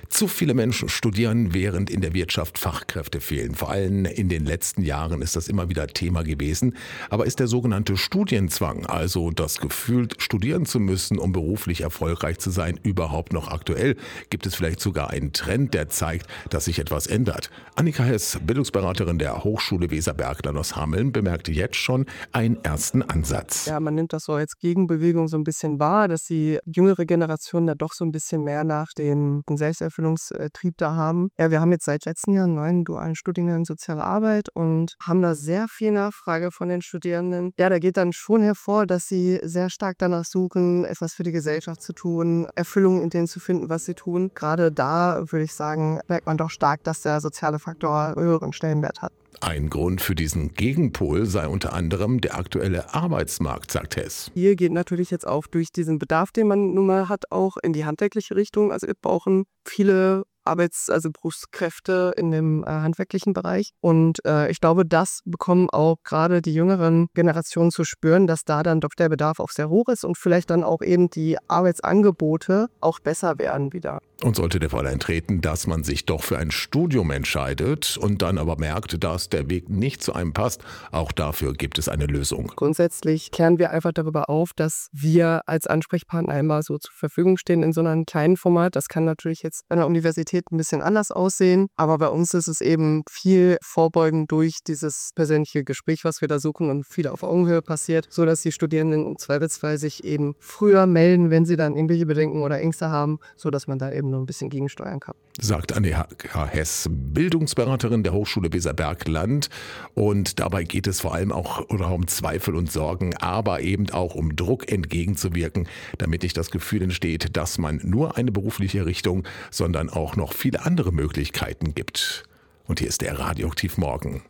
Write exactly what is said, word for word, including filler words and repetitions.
Zu viele Menschen studieren, während in der Wirtschaft Fachkräfte fehlen. Vor allem in den letzten Jahren ist das immer wieder Thema gewesen. Aber ist der sogenannte Studienzwang, also das Gefühl, studieren zu müssen, um beruflich erfolgreich zu sein, überhaupt noch aktuell? Gibt es vielleicht sogar einen Trend, der zeigt, dass sich etwas ändert? Annika Hess, Bildungsberaterin der Hochschule Weserbergland aus Hameln, bemerkte jetzt schon einen ersten Ansatz. Ja, man nimmt das so als Gegenbewegung so ein bisschen wahr, dass die jüngere Generation da doch so ein bisschen mehr nach dem Selbsterfüllungstrieb da haben. Ja, wir haben jetzt seit letztem Jahr einen neuen dualen Studiengang Soziale Arbeit und haben da sehr viel Nachfrage von den Studierenden. Ja, da geht dann schon hervor, dass sie sehr stark danach suchen, etwas für die Gesellschaft zu tun, Erfüllung in dem zu finden, was sie tun. Gerade da, würde ich sagen, merkt man doch stark, dass der soziale Faktor höheren Stellenwert hat. Ein Grund für diesen Gegenpol sei unter anderem der aktuelle Arbeitsmarkt, sagt Hess. Hier geht natürlich jetzt auch durch diesen Bedarf, den man nun mal hat, auch in die handwerkliche Richtung. Also wir brauchen viele Arbeits-, also Berufskräfte in dem äh, handwerklichen Bereich. Und äh, ich glaube, das bekommen auch gerade die jüngeren Generationen zu spüren, dass da dann doch der Bedarf auch sehr hoch ist und vielleicht dann auch eben die Arbeitsangebote auch besser werden wieder. Und sollte der Fall eintreten, dass man sich doch für ein Studium entscheidet und dann aber merkt, dass der Weg nicht zu einem passt, auch dafür gibt es eine Lösung. Grundsätzlich klären wir einfach darüber auf, dass wir als Ansprechpartner immer so zur Verfügung stehen in so einem kleinen Format. Das kann natürlich jetzt an der Universität ein bisschen anders aussehen, aber bei uns ist es eben viel vorbeugend durch dieses persönliche Gespräch, was wir da suchen und viel auf Augenhöhe passiert, sodass die Studierenden im Zweifelsfall sich eben früher melden, wenn sie dann irgendwelche Bedenken oder Ängste haben, sodass man da eben noch ein bisschen gegensteuern kann. Sagt Annika Hess, Bildungsberaterin der Hochschule Weserbergland. Und dabei geht es vor allem auch um Zweifel und Sorgen, aber eben auch um Druck entgegenzuwirken, damit nicht das Gefühl entsteht, dass man nur eine berufliche Richtung, sondern auch noch viele andere Möglichkeiten gibt. Und hier ist der Radioaktiv Morgen.